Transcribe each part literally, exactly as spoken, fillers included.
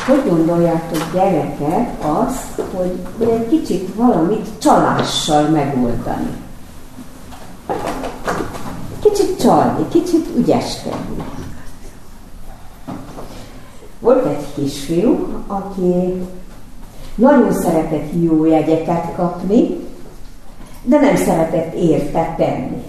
hogy gondoljátok, gyerekek, azt, hogy, hogy egy kicsit valamit csalással megoldani? Kicsit csalni, kicsit ügyeskedni. Volt egy kisfiú, aki nagyon szeretett jó jegyeket kapni, de nem szeretett érte tenni.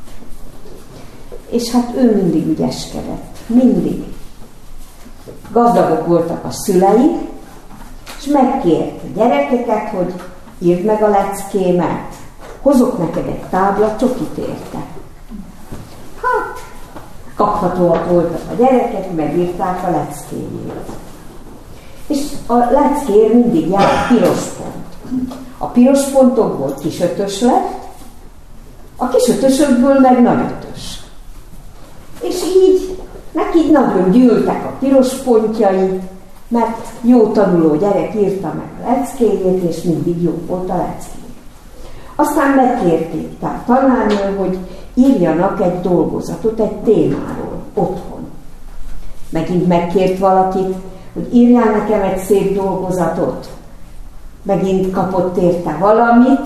És hát ő mindig ügyeskedett. Mindig. Gazdagok voltak a szülei, és megkért a gyerekeket, hogy írd meg a leckémet, hozok neked egy tábla csokit érte. Hát, kaphatóak voltak a gyerekek, megírták a leckéjét. És a leckér mindig járt piros pont. A piros pontokból kisötös lett, a kisötösökből meg nagyötös. És így neki nagyon gyűltek a piros pontjai, mert jó tanuló gyerek írta meg a leckéjét, és mindig jó volt a leckéjét. Aztán megkérték a tanárnő, hogy írjanak egy dolgozatot egy témáról otthon. Megint megkért valakit, hogy írjál nekem egy szép dolgozatot. Megint kapott érte valamit,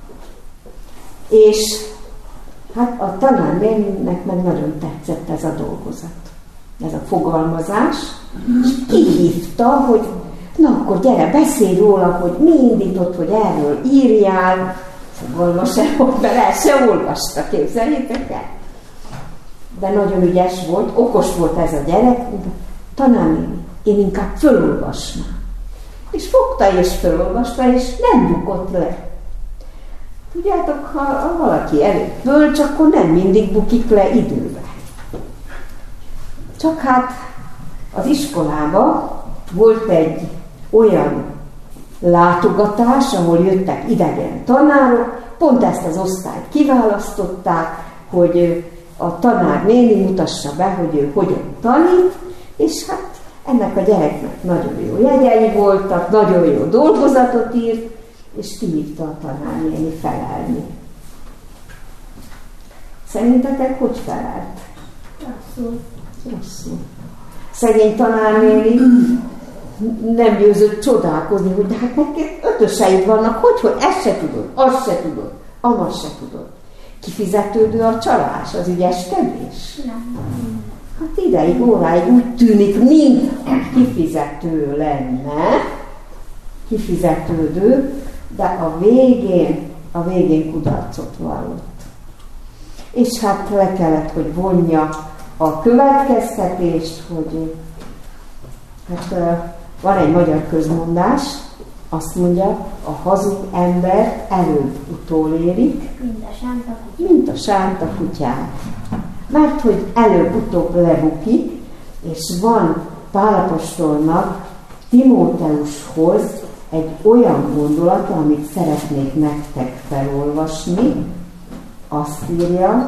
és hát a tanárnéninek meg nagyon tetszett ez a dolgozat, ez a fogalmazás, és kihívta, hogy na akkor gyere, beszélj róla, hogy mi indított, hogy erről írjál. Fogalma se volt, de el se olvasta, képzeljétek el. De nagyon ügyes volt, okos volt ez a gyerek, tanárnéni, én inkább fölolvasnám. És fogta és fölolvasta, és nem bukott le. Tudjátok, ha, ha valaki elég bölcs, akkor nem mindig bukik le időben. Csak hát az iskolában volt egy olyan látogatás, ahol jöttek idegen tanárok, pont ezt az osztályt kiválasztották, hogy a tanár néni mutassa be, hogy ő hogyan tanít, és hát ennek a gyereknek nagyon jó jegyei voltak, nagyon jó dolgozatot írt, és kihívta a tanárnéni felelni. Szerintetek hogy felelt? Rosszul. Rosszul. Szegény tanárnéni nem győzött csodálkozni, hogy de hát neked ötöseid vannak, hogy, hogy ezt se tudod, azt se tudod, amaz se tudod. Kifizetődő a csalás, az ügyeskedés? Nem. Hát ideig, óráig úgy tűnik, mint kifizető lenne, kifizetődő, de a végén, a végén kudarcot vallott. És hát le kellett, hogy vonja a következtetést, hogy hát van egy magyar közmondás, azt mondja, a hazug ember előbb utolérik, Mint a sánta kutyát. mint a sánta kutyát. Mert hogy előbb-utóbb lebukik, és van Pál apostolnak Timóteushoz egy olyan gondolata, amit szeretnék nektek felolvasni. Azt írja,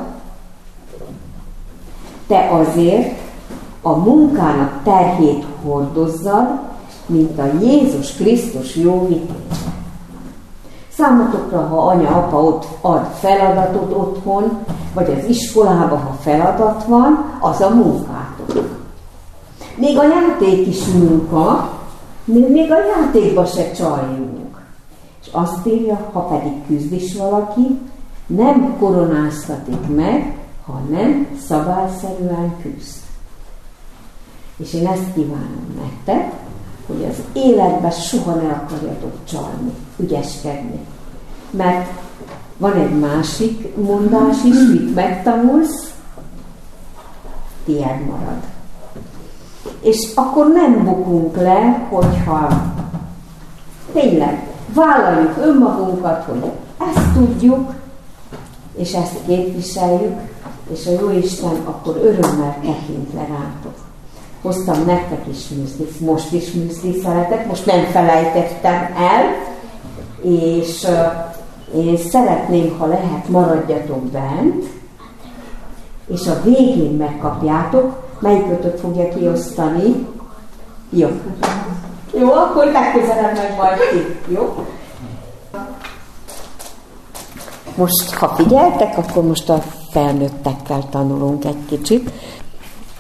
te azért a munkának terhét hordozzad, mint a Jézus Krisztus jó vitéze. Számotokra, ha anya, apa ott ad feladatot otthon, vagy az iskolában, ha feladat van, az a munkátok. Még a játék is munka, még a játékba se csaljunk. És azt írja, ha pedig küzd is valaki, nem koronáztatik meg, hanem szabályszerűen küzd. És én ezt kívánom nektek, hogy az életben soha ne akarjatok csalni, ügyeskedni. Mert van egy másik mondás is, mit megtanulsz, tiéd marad. És akkor nem bukunk le, hogyha tényleg vállaljuk önmagunkat, hogy ezt tudjuk, és ezt képviseljük, és a Jóisten akkor örömmel tekint le rátok. Hoztam nektek is műzlit, most is műzlit szeretek, most nem felejtettem el, és uh, én szeretném, ha lehet, maradjatok bent, és a végén megkapjátok, melyikötök fogja kiosztani. Jó. Jó, akkor legközelebb meg majd ki. Jó? Most, ha figyeltek, akkor most a felnőttekkel tanulunk egy kicsit.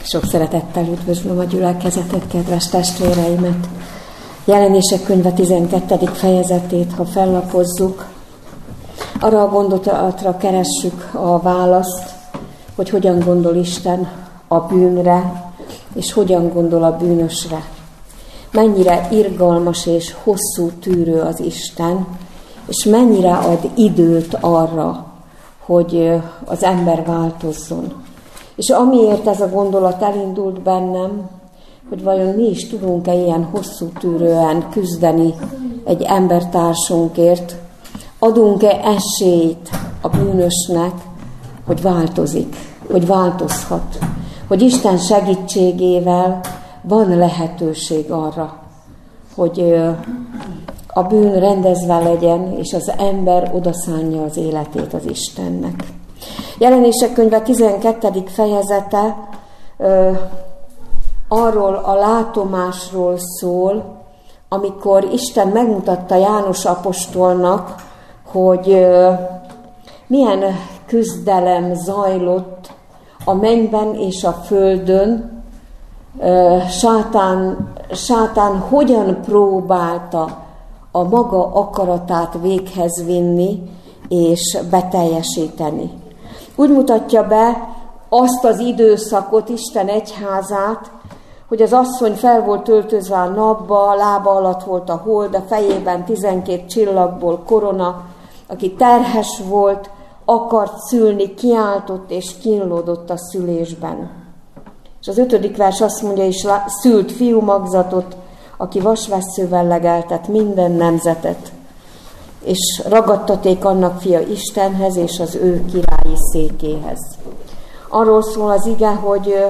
Sok szeretettel üdvözlöm a gyülekezetet, kedves testvéreimet. Jelenések könyve tizenkettedik fejezetét, ha fellapozzuk, arra a gondolatra keressük a választ, hogy hogyan gondol Isten a bűnre, és hogyan gondol a bűnösre. Mennyire irgalmas és hosszú tűrő az Isten, és mennyire ad időt arra, hogy az ember változzon. És amiért ez a gondolat elindult bennem, hogy vajon mi is tudunk-e ilyen hosszú tűrően küzdeni egy embertársunkért, adunk-e esélyt a bűnösnek, hogy változik, hogy változhat, hogy Isten segítségével van lehetőség arra, hogy a bűn rendezve legyen, és az ember odaszánja az életét az Istennek. Jelenések könyve tizenkettedik fejezete ö, arról a látomásról szól, amikor Isten megmutatta János apostolnak, hogy ö, milyen küzdelem zajlott a mennyben és a földön, ö, sátán, sátán hogyan próbálta a maga akaratát véghez vinni és beteljesíteni. Úgy mutatja be azt az időszakot, Isten egyházát, hogy az asszony fel volt öltözve a napba, a lába alatt volt a hold, a fejében tizenkét csillagból korona, aki terhes volt, akart szülni, kiáltott és kínlódott a szülésben. És az ötödik vers azt mondja, és szült fiú magzatot, aki vasvesszővel legeltet minden nemzetet, és ragadtaték annak fia Istenhez, és az ő királyi székéhez. Arról szól az ige, hogy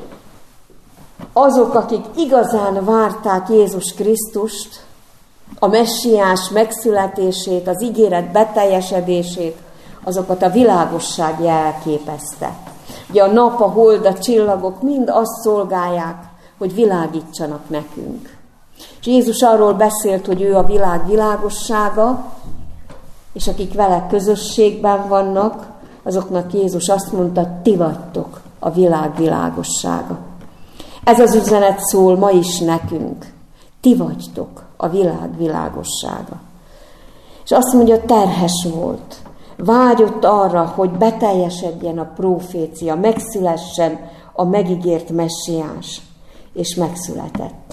azok, akik igazán várták Jézus Krisztust, a messiás megszületését, az ígéret beteljesedését, azokat a világosság jelképezte. Ugye a nap, a hold, a csillagok mind azt szolgálják, hogy világítsanak nekünk. És Jézus arról beszélt, hogy ő a világ világossága, és akik vele közösségben vannak, azoknak Jézus azt mondta, ti vagytok a világ világossága. Ez az üzenet szól ma is nekünk. Ti vagytok a világ világossága. És azt mondja, terhes volt. Vágyott arra, hogy beteljesedjen a prófécia, megszülessen a megígért messiás, és megszületett.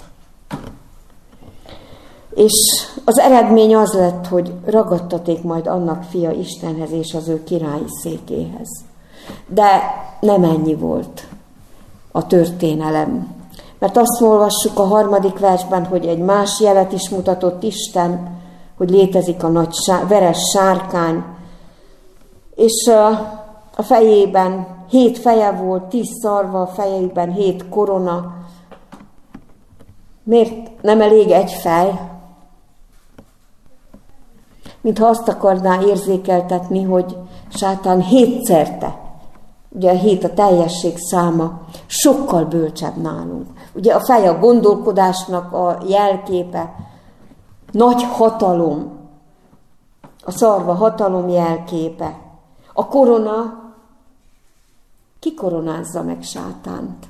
És az eredmény az lett, hogy ragadtaték majd annak fia Istenhez és az ő királyi székéhez. De nem ennyi volt a történelem. Mert azt olvassuk a harmadik versben, hogy egy más jelet is mutatott Isten, hogy létezik a nagy sár, veres sárkány, és a fejében hét feje volt, tíz szarva, a fejében hét korona. Miért nem elég egy fej? Mintha azt akarná érzékeltetni, hogy sátán hétszerte, ugye a hét a teljesség száma, sokkal bölcsebb nálunk. Ugye a fej a gondolkodásnak a jelképe, nagy hatalom, a szarva hatalom jelképe. A korona, ki koronázza meg sátánt?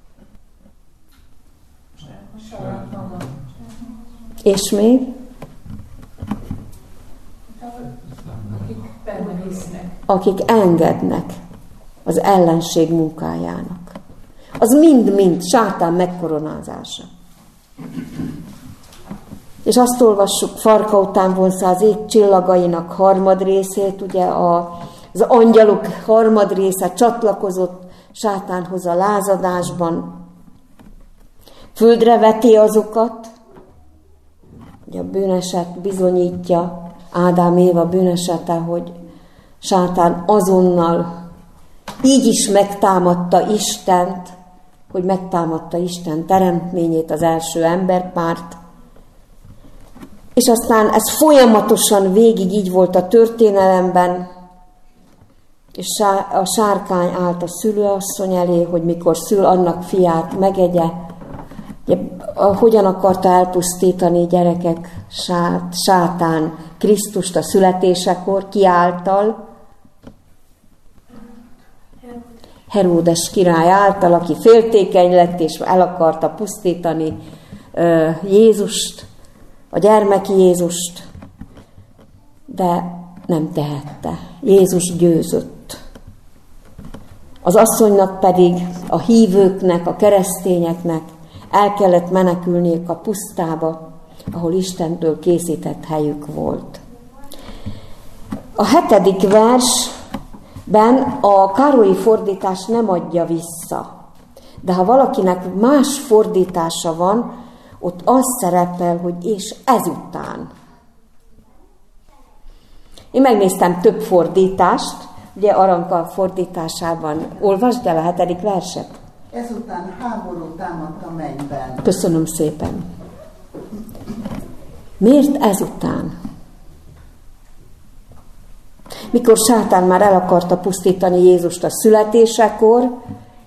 És még? Akik engednek az ellenség munkájának. Az mind-mind sátán megkoronázása. És azt olvassuk, farka után vonszá az ég csillagainak harmad részét, ugye a, az angyalok harmad része csatlakozott sátánhoz a lázadásban. Földre veti azokat, ugye a bűneset bizonyítja, Ádám Éva bűnesete, hogy sátán azonnal így is megtámadta Istent, hogy megtámadta Isten teremtményét, az első emberpárt. És aztán ez folyamatosan végig így volt a történelemben, és a sárkány állt a szülőasszony elé, hogy mikor szül, annak fiát megegye. Hogyan akarta elpusztítani gyerekek sát, sátán Krisztust a születésekor, ki által? Heródes király által, aki féltékeny lett és el akarta pusztítani Jézust, a gyermeki Jézust, de nem tehette. Jézus győzött. Az asszonynak pedig, a hívőknek, a keresztényeknek el kellett menekülniük a pusztába, ahol Istentől készített helyük volt. A hetedik versben a Károlyi fordítás nem adja vissza, de ha valakinek más fordítása van, ott az szerepel, hogy és ezután. Én megnéztem több fordítást, ugye Aranka fordításában. Olvasd el a hetedik verset. Ezután háború támadt a mennyben. Köszönöm szépen. Miért ezután? Mikor sátán már el akarta pusztítani Jézust a születésekor,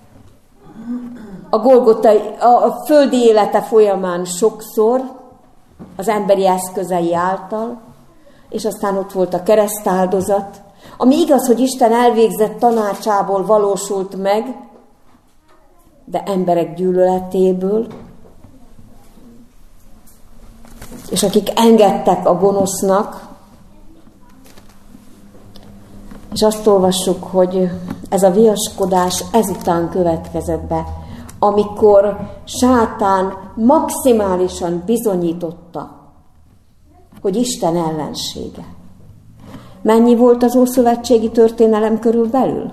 a Golgotai, a földi élete folyamán sokszor, az emberi eszközei által, és aztán ott volt a keresztáldozat, ami igaz, hogy Isten elvégzett tanácsából valósult meg, de emberek gyűlöletéből, és akik engedtek a gonosznak, és azt olvassuk, hogy ez a viaskodás ezután következett be, amikor sátán maximálisan bizonyította, hogy Isten ellensége. Mennyi volt az ószövetségi történelem körülbelül?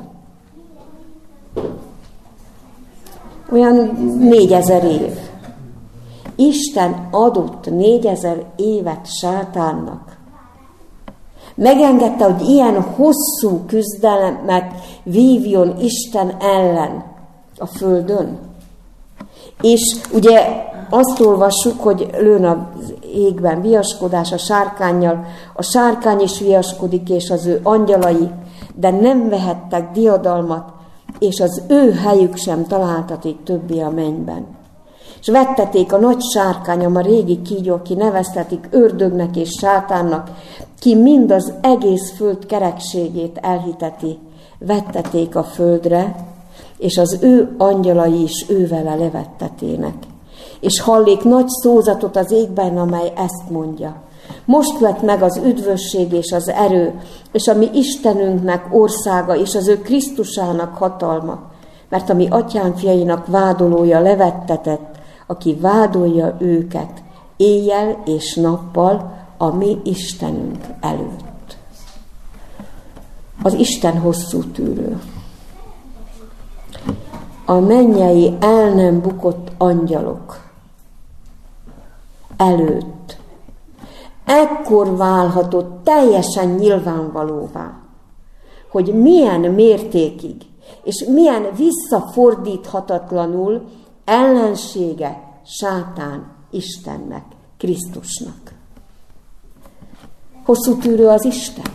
Olyan négyezer év. Isten adott négyezer évet sátánnak. Megengedte, hogy ilyen hosszú küzdelmet vívjon Isten ellen a földön. És ugye azt olvassuk, hogy lőn az égben viaskodás a sárkánnyal, a sárkány is viaskodik, és az ő angyalai, de nem vehettek diadalmat, és az ő helyük sem találtaték többé a mennyben. És vetteték a nagy sárkányom, a régi kígyó, aki neveztetik ördögnek és sátánnak, ki mind az egész föld kerekségét elhiteti, vetteték a földre, és az ő angyalai is ővele levettetének. És hallék nagy szózatot az égben, amely ezt mondja. Most lett meg az üdvösség és az erő, és a mi Istenünknek országa, és az ő Krisztusának hatalma, mert a mi atyánk fiainak vádolója levettetett, aki vádolja őket éjjel és nappal a mi Istenünk előtt. Az Isten hosszú tűrő. A mennyei el nem bukott angyalok előtt ekkor válhatott teljesen nyilvánvalóvá, hogy milyen mértékig és milyen visszafordíthatatlanul ellensége sátán Istennek, Krisztusnak. Hosszú tűrő az Isten.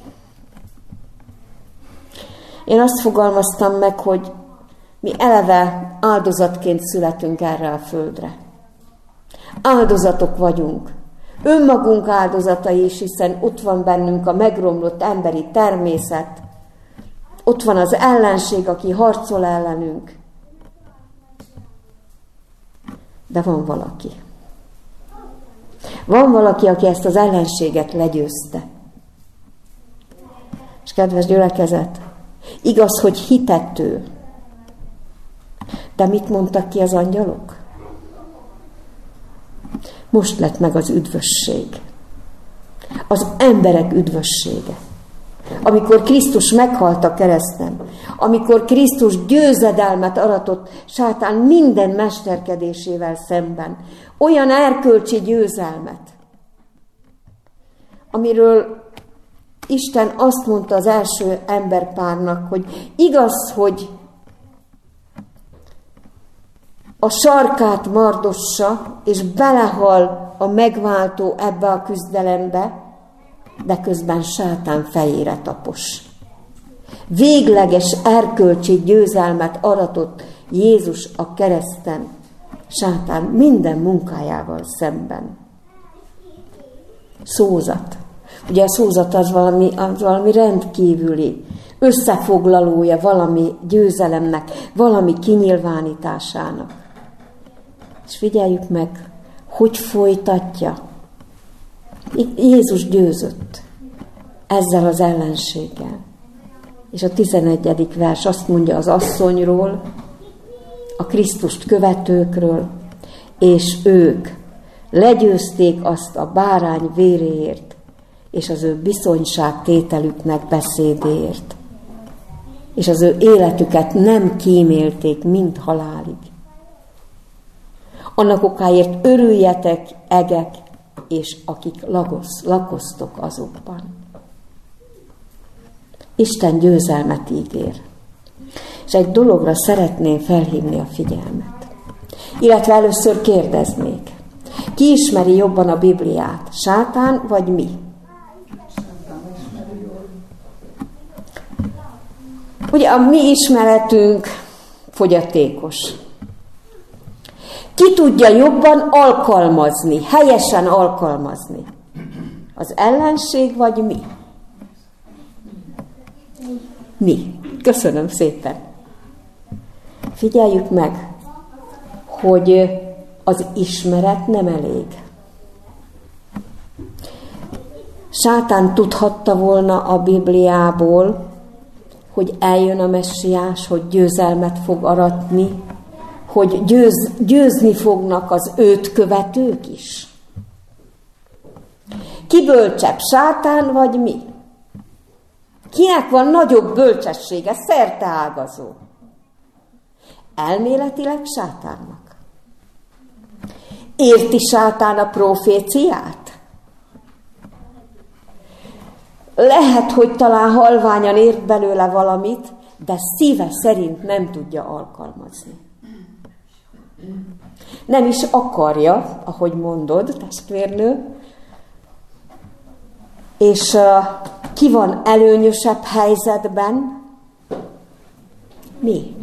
Én azt fogalmaztam meg, hogy mi eleve áldozatként születünk erre a földre. Áldozatok vagyunk. Önmagunk áldozatai is, hiszen ott van bennünk a megromlott emberi természet. Ott van az ellenség, aki harcol ellenünk. De van valaki. Van valaki, aki ezt az ellenséget legyőzte. És kedves gyülekezet, igaz, hogy hitett ő. De mit mondtak ki az angyalok? Most lett meg az üdvösség. Az emberek üdvössége. Amikor Krisztus meghalt a kereszten, amikor Krisztus győzedelmet aratott sátán minden mesterkedésével szemben, olyan erkölcsi győzelmet, amiről Isten azt mondta az első emberpárnak, hogy igaz, hogy a sarkát mardossa, és belehal a megváltó ebbe a küzdelembe, de közben sátán fejére tapos. Végleges erkölcsi győzelmet aratott Jézus a kereszten, sátán minden munkájával szemben. Szózat. Ugye a szózat az valami, az valami rendkívüli. összefoglalója valami győzelemnek, valami kinyilvánításának. És figyeljük meg, hogy folytatja. Jézus győzött ezzel az ellenséggel. És a tizenegyedik vers azt mondja az asszonyról, a Krisztust követőkről, és ők legyőzték azt a bárány véréért, és az ő bizonyságtételüknek beszédéért. És az ő életüket nem kímélték, mint halálig. Annak okáért örüljetek, egek, és akik lagosz, lakoztok azokban. Isten győzelmet ígér. És egy dologra szeretném felhívni a figyelmet. Illetve először kérdeznék. Ki ismeri jobban a Bibliát? Sátán vagy mi? Ugye a mi ismeretünk fogyatékos. Ki tudja jobban alkalmazni, helyesen alkalmazni? Az ellenség vagy mi? Mi. Köszönöm szépen. Figyeljük meg, hogy az ismeret nem elég. Sátán tudhatta volna a Bibliából, hogy eljön a messiás, hogy győzelmet fog aratni, hogy győz, győzni fognak az őt követők is. Ki bölcsebb, Sátán vagy mi? Kinek van nagyobb bölcsessége, szerteágazó? Elméletileg Sátánnak. Érti Sátán a proféciát? Lehet, hogy talán halványan ért belőle valamit, de szíve szerint nem tudja alkalmazni. Nem is akarja, ahogy mondod, testvérnő, és uh, ki van előnyösebb helyzetben? Mi?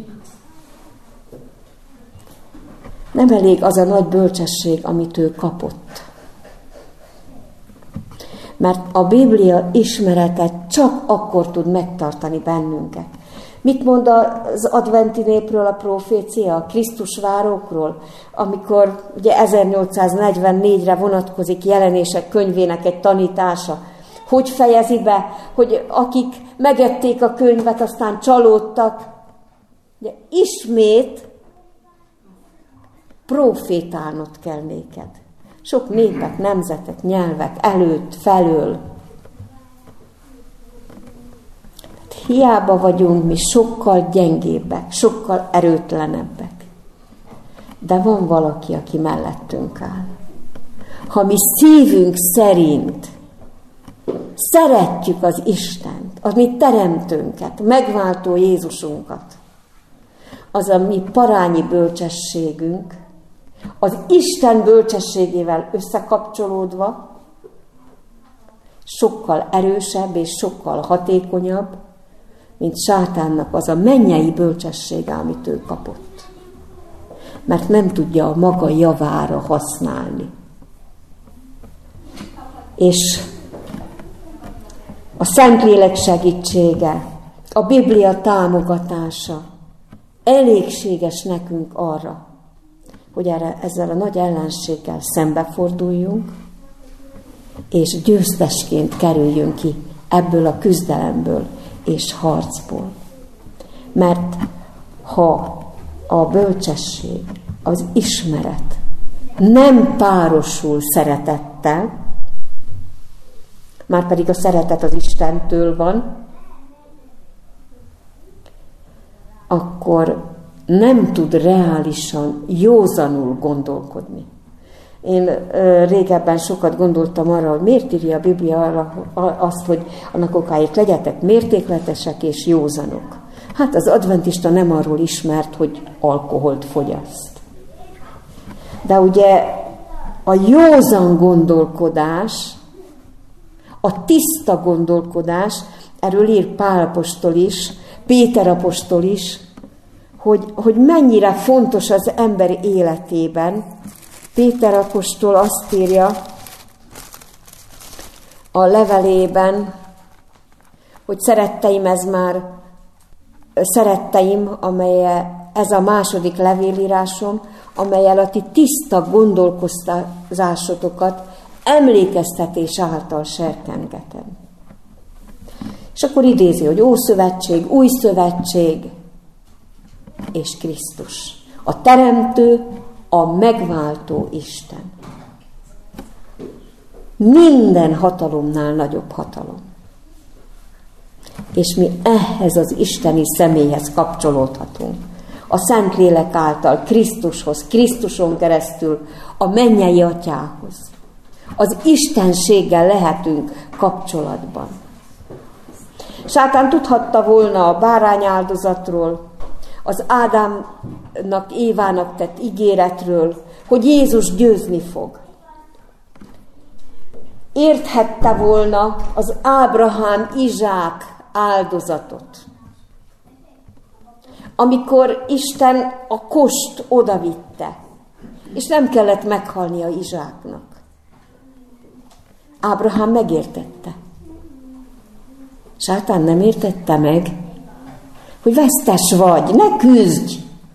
Nem elég az a nagy bölcsesség, amit ő kapott. Mert a Biblia ismerete csak akkor tud megtartani bennünket. Mit mond az adventi népről a profécia, a Krisztus várókról, amikor ugye ezernyolcszáznegyvennégyre vonatkozik Jelenések könyvének egy tanítása? Hogy fejezi be, hogy akik megették a könyvet, aztán csalódtak. Ugye, ismét profétálnod kell néked. Sok népek, nemzetek, nyelvek előtt, felől. Hiába vagyunk mi sokkal gyengébbek, sokkal erőtlenebbek. De van valaki, aki mellettünk áll. Ha mi szívünk szerint szeretjük az Istent, a mi teremtőnket, megváltó Jézusunkat, az a mi parányi bölcsességünk, az Isten bölcsességével összekapcsolódva, sokkal erősebb és sokkal hatékonyabb, mint Sátánnak az a mennyei bölcsessége, amit ő kapott. Mert nem tudja a maga javára használni. És a Szentlélek segítsége, a Biblia támogatása elégséges nekünk arra, hogy erre, ezzel a nagy ellenséggel szembeforduljunk, és győztesként kerüljünk ki ebből a küzdelemből és harcból. Mert ha a bölcsesség, az ismeret nem párosul szeretettel, már pedig a szeretet az Istentől van, akkor nem tud reálisan, józanul gondolkodni. Én ö, régebben sokat gondoltam arra, hogy miért írja a Biblia arra, azt, hogy annak okáért legyetek mértékletesek és józanok. Hát az adventista nem arról ismert, hogy alkoholt fogyaszt. De ugye a józan gondolkodás, a tiszta gondolkodás, erről ír Pál apostol is, Péter apostol is, hogy, hogy mennyire fontos az ember életében. Péter apostol azt írja a levelében, hogy szeretteim, ez már szeretteim, amely ez a második levélírásom, amelyel a ti tiszta gondolkozásotokat emlékeztetés által serkengetem. És akkor idézi, hogy Ószövetség, Új Szövetség és Krisztus. A Teremtő, a megváltó Isten. Minden hatalomnál nagyobb hatalom. És mi ehhez az isteni személyhez kapcsolódhatunk. A Szentlélek által Krisztushoz, Krisztuson keresztül a mennyei Atyához. Az Istenséggel lehetünk kapcsolatban. Sátán tudhatta volna a bárányáldozatról, az Ádámnak, Évának tett ígéretről, hogy Jézus győzni fog. Érthette volna az Ábrahám, Izsák áldozatot, amikor Isten a kost odavitte, és nem kellett meghalnia Izsáknak. Ábrahám megértette. Sátán nem értette meg, hogy vesztes vagy, ne küzdj!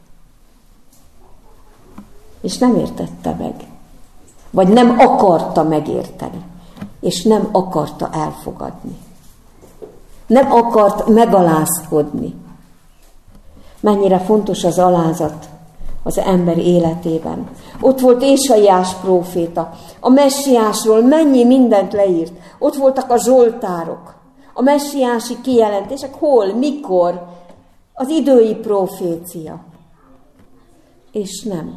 És nem értette meg. Vagy nem akarta megérteni. És nem akarta elfogadni. Nem akart megalázkodni. Mennyire fontos az alázat az ember életében. Ott volt Ésaiás próféta, a messiásról mennyi mindent leírt. Ott voltak a zsoltárok, a messiási kijelentések, hol, mikor, az idői profécia. És nem.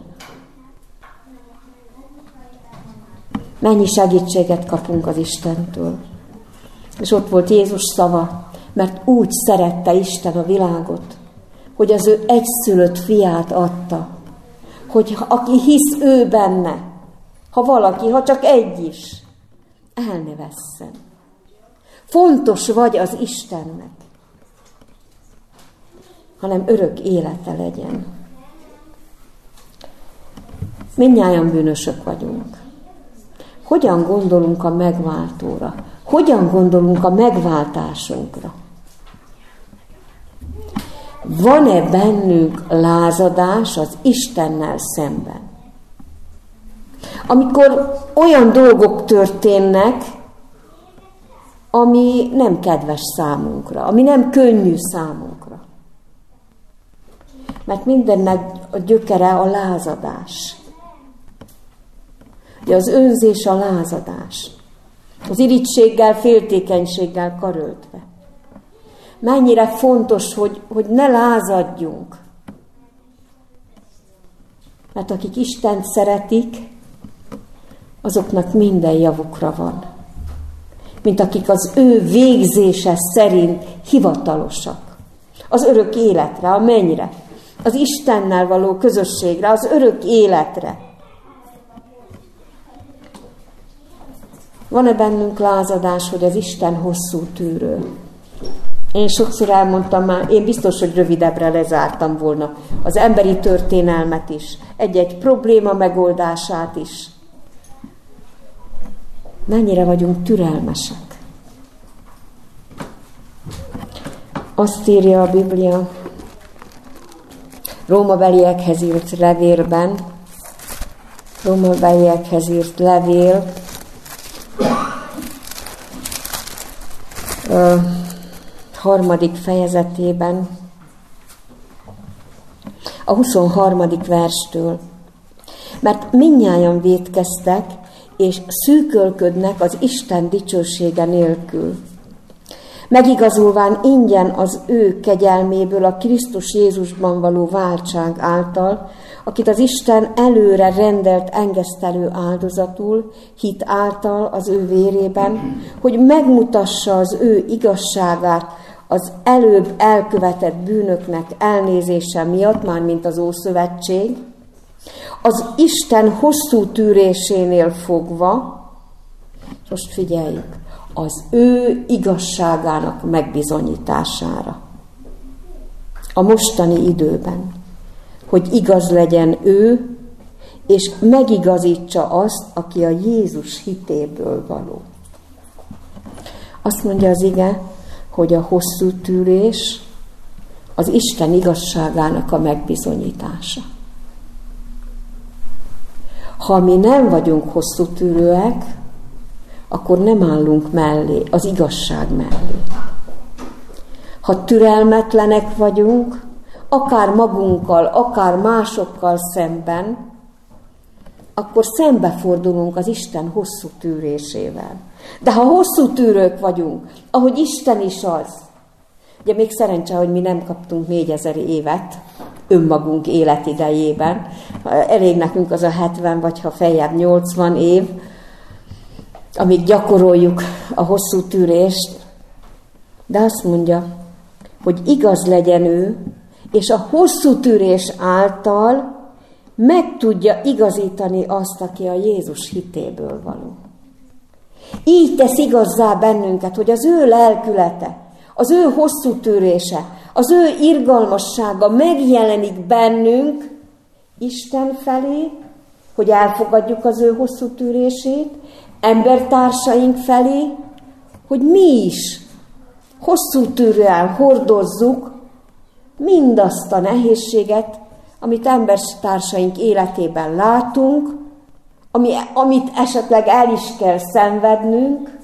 Mennyi segítséget kapunk az Istentől. És ott volt Jézus szava, mert úgy szerette Isten a világot, hogy az ő egyszülött fiát adta, hogy aki hisz ő benne, ha valaki, ha csak egy is, el ne vesszen. Fontos vagy az Istennek, hanem örök élete legyen. Mindnyájan bűnösök vagyunk. Hogyan gondolunk a megváltóra? Hogyan gondolunk a megváltásunkra? Van-e bennünk lázadás az Istennel szemben? Amikor olyan dolgok történnek, ami nem kedves számunkra, ami nem könnyű számunkra. Mert mindennek a gyökere a lázadás. Ugye az önzés a lázadás. Az irigységgel, féltékenységgel karöltve. Mennyire fontos, hogy, hogy ne lázadjunk. Mert akik Istent szeretik, azoknak minden javukra van. Mint akik az ő végzése szerint hivatalosak. Az örök életre, a mennyre. Az Istennel való közösségre, az örök életre. Van-e bennünk lázadás, hogy az Isten hosszú tűrő? Én sokszor elmondtam már, én biztos, hogy rövidebbre lezártam volna az emberi történelmet is, egy-egy probléma megoldását is. Mennyire vagyunk türelmesek? Azt írja a Biblia, Rómabeliekhez írt levélben, Rómabeliekhez írt levél, a harmadik fejezetében, a huszonharmadik verstől. Mert mindnyájan vétkeztek, és szűkölködnek az Isten dicsősége nélkül. Megigazulván ingyen az ő kegyelméből a Krisztus Jézusban való váltság által, akit az Isten előre rendelt engesztelő áldozatul, hit által az ő vérében, hogy megmutassa az ő igazságát az előbb elkövetett bűnöknek elnézése miatt, mármint az Ószövetség, az Isten hosszú tűrésénél fogva, most figyeljük, az ő igazságának megbizonyítására. A mostani időben, hogy igaz legyen ő, és megigazítsa azt, aki a Jézus hitéből való. Azt mondja az ige, hogy a hosszú tűrés az Isten igazságának a megbizonyítása. Ha mi nem vagyunk hosszú tűrőek, akkor nem állunk mellé, az igazság mellé. Ha türelmetlenek vagyunk, akár magunkkal, akár másokkal szemben, akkor szembefordulunk az Isten hosszú tűrésével. De ha hosszú tűrők vagyunk, ahogy Isten is az, ugye még szerencse, hogy mi nem kaptunk négyezer évet önmagunk életidejében, elég nekünk az a hetven, vagy ha feljebb nyolcvan év, amíg gyakoroljuk a hosszú tűrést, de azt mondja, hogy igaz legyen ő, és a hosszú tűrés által meg tudja igazítani azt, aki a Jézus hitéből való. Így tesz igazzá bennünket, hogy az ő lelkülete, az ő hosszú tűrése, az ő irgalmassága megjelenik bennünk Isten felé, hogy elfogadjuk az ő hosszú tűrését, embertársaink felé, hogy mi is hosszú tűrően hordozzuk mindazt a nehézséget, amit embertársaink életében látunk, ami, amit esetleg el is kell szenvednünk,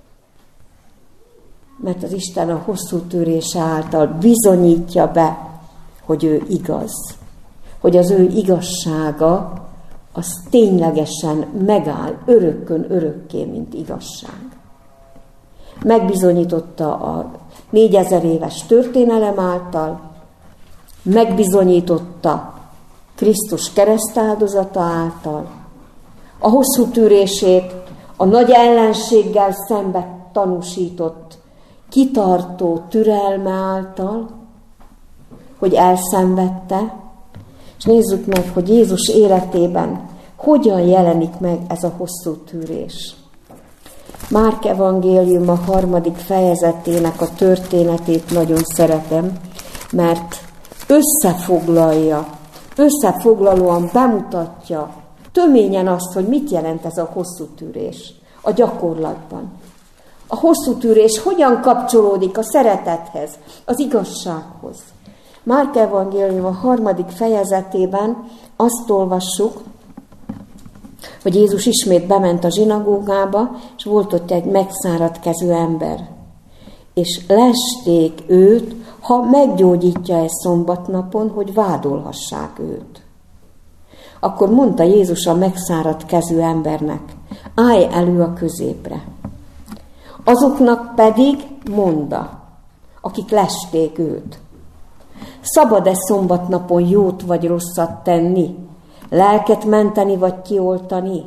mert az Isten a hosszú tűrése által bizonyítja be, hogy ő igaz, hogy az ő igazsága az ténylegesen megáll örökkön örökké, mint igazság. Megbizonyította a négyezer éves történelem által, megbizonyította Krisztus keresztáldozata által, a hosszú tűrését a nagy ellenséggel szembe tanúsított kitartó türelme által, hogy elszenvedte, és nézzük meg, hogy Jézus életében hogyan jelenik meg ez a hosszú tűrés. Márk evangélium a harmadik fejezetének a történetét nagyon szeretem, mert összefoglalja, összefoglalóan bemutatja töményen azt, hogy mit jelent ez a hosszú tűrés a gyakorlatban. A hosszú tűrés hogyan kapcsolódik a szeretethez, az igazsághoz. Márk evangélium a harmadik fejezetében azt olvassuk, hogy Jézus ismét bement a zsinagógába, és volt ott egy megszáradt kezű ember. És lesték őt, ha meggyógyítja egy szombatnapon, hogy vádolhassák őt. Akkor mondta Jézus a megszáradt kezű embernek, állj elő a középre. Azoknak pedig mondta, akik lesték őt, szabad-e szombatnapon jót vagy rosszat tenni, lelket menteni vagy kioltani?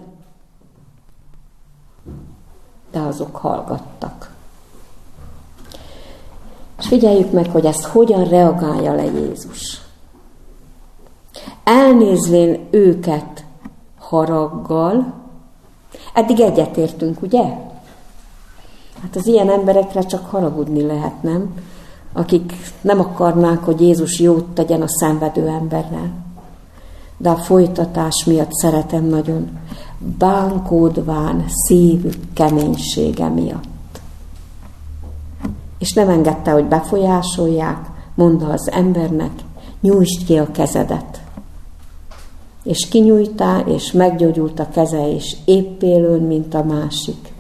De azok hallgattak. És figyeljük meg, hogy ezt hogyan reagálja le Jézus. Elnézvén őket haraggal, eddig egyetértünk, ugye? Hát az ilyen emberekre csak haragudni lehet, nem? Akik nem akarnák, hogy Jézus jót tegyen a szenvedő emberrel. De a folytatás miatt szeretem nagyon, bánkódván szívük keménysége miatt. És nem engedte, hogy befolyásolják, mondta az embernek, nyújtsd ki a kezedet. És kinyújtá, és meggyógyult a keze, és épp élőn, mint a másik.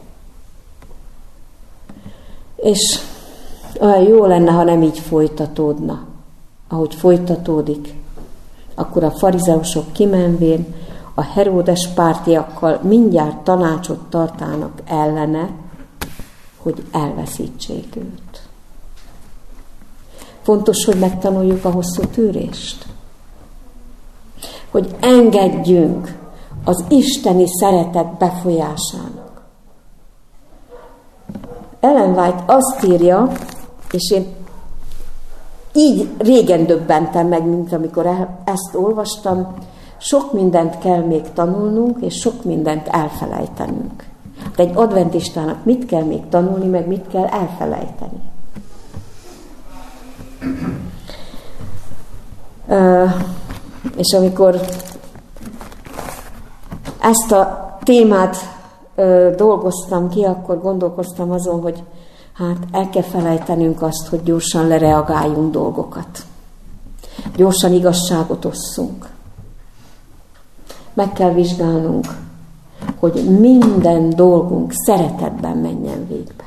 És olyan jó lenne, ha nem így folytatódna. Ahogy folytatódik, akkor a farizeusok kimenvén a Heródes pártiakkal mindjárt tanácsot tartának ellene, hogy elveszítsék őt. Fontos, hogy megtanuljuk a hosszú tűrést. Hogy engedjünk az isteni szeretet befolyásának. Ellen White azt írja, és én így régen döbbentem meg, mint amikor ezt olvastam, sok mindent kell még tanulnunk, és sok mindent elfelejtenünk. De egy adventistának mit kell még tanulni, meg mit kell elfelejteni? Uh, és amikor ezt a témát uh, dolgoztam ki, akkor gondolkoztam azon, hogy Hát el kell felejtenünk azt, hogy gyorsan lereagáljunk dolgokat. Gyorsan igazságot osszunk. Meg kell vizsgálnunk, hogy minden dolgunk szeretetben menjen végbe.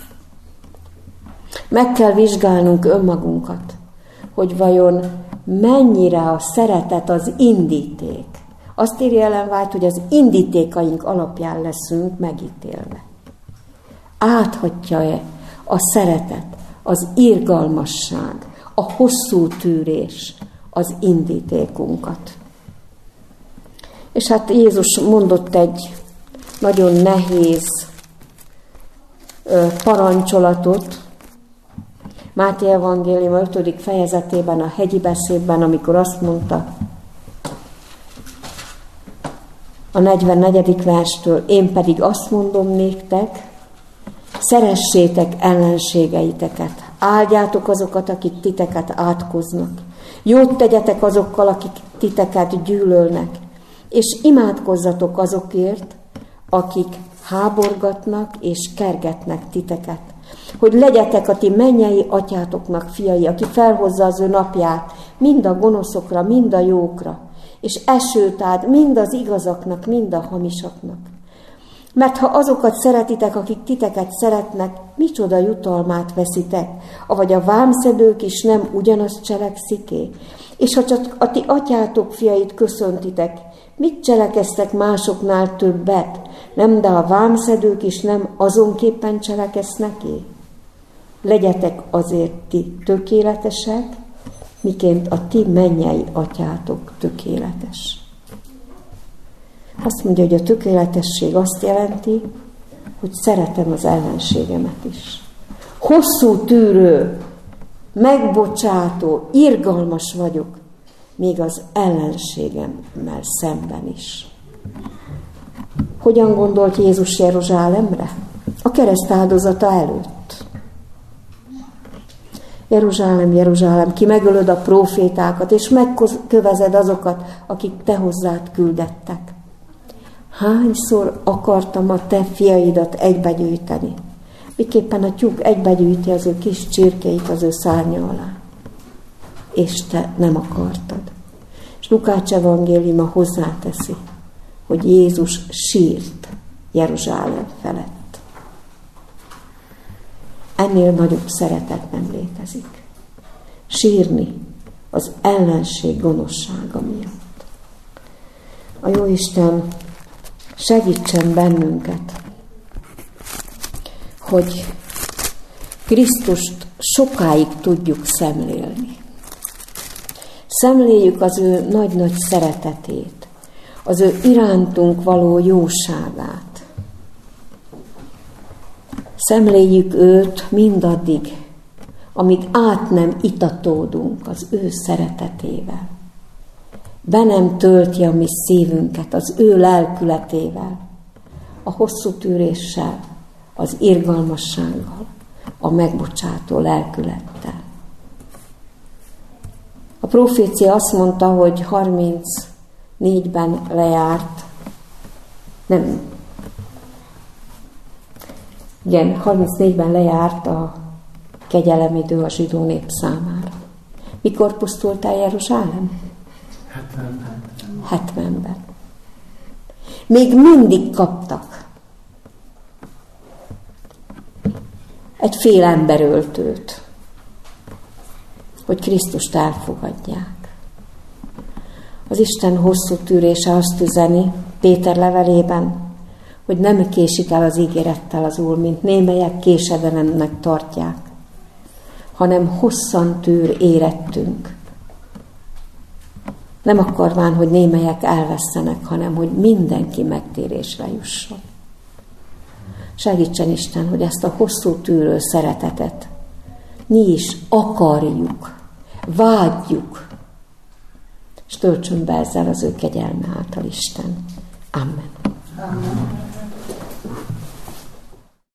Meg kell vizsgálnunk önmagunkat, hogy vajon mennyire a szeretet az indíték. Azt írja Ellen White, hogy az indítékaink alapján leszünk megítélve. Áthatja-e a szeretet, az irgalmasság, a hosszú tűrés az indítékunkat? És hát Jézus mondott egy nagyon nehéz parancsolatot, Máté evangélium ötödik fejezetében, a hegyi beszédben, amikor azt mondta, a negyvennegyedik verstől, én pedig azt mondom néktek, szeressétek ellenségeiteket, áldjátok azokat, akik titeket átkoznak, jót tegyetek azokkal, akik titeket gyűlölnek, és imádkozzatok azokért, akik háborgatnak és kergetnek titeket, hogy legyetek a ti mennyei atyátoknak fiai, aki felhozza az ő napját mind a gonoszokra, mind a jókra, és esőt ad mind az igazaknak, mind a hamisaknak. Mert ha azokat szeretitek, akik titeket szeretnek, micsoda jutalmát veszitek, avagy a vámszedők is nem ugyanazt cseleksziké? És ha csak a ti atyátok fiait köszöntitek, mit cselekeztek másoknál többet? Nem, de a vámszedők is nem azonképpen cselekeznek-é? Legyetek azért ti tökéletesek, miként a ti mennyei atyátok tökéletes. Azt mondja, hogy a tökéletesség azt jelenti, hogy szeretem az ellenségemet is. Hosszú tűrő, megbocsátó, irgalmas vagyok, még az ellenségemmel szemben is. Hogyan gondolt Jézus Jeruzsálemre? A kereszt áldozata előtt. Jeruzsálem, Jeruzsálem, ki megölöd a prófétákat, és megkövezed azokat, akik te hozzád küldettek. Hányszor akartam a te fiaidat egybegyűjteni? Miképpen a tyúk egybegyűjti az ő kis csirkéit az ő szárnya alá. És te nem akartad. És Lukács evangéliuma hozzáteszi, hogy Jézus sírt Jeruzsálem felett. Ennél nagyobb szeretet nem létezik. Sírni az ellenség gonoszsága miatt. A Jóisten segítsen bennünket, hogy Krisztust sokáig tudjuk szemlélni. Szemléljük az ő nagy-nagy szeretetét, az ő irántunk való jóságát. Szemléljük őt mindaddig, amíg át nem itatódunk az ő szeretetével. Be nem tölti a mi szívünket az ő lelkületével, a hosszú tűréssel, az irgalmassággal, a megbocsátó lelkülettel. A profécia azt mondta, hogy harmincnégyben lejárt, nem, igen, harmincnégyben lejárt a kegyelemidő a zsidó nép számára. Mikor pusztult el Jeruzsálem? hetvenben. Még mindig kaptak egy fél emberöltőt, hogy Krisztust elfogadják. Az Isten hosszú tűrése azt üzeni Péter levelében, hogy nem késik el az ígérettel az Úr, mint némelyek késedelemnek tartják, hanem hosszan tűr érettünk. Nem akarván, hogy némelyek elvesztenek, hanem hogy mindenki megtérésre jusson. Segítsen Isten, hogy ezt a hosszú tűrő szeretetet mi is akarjuk, vágyjuk, és töltsön be ezzel az ő kegyelme által Isten. Amen. Amen.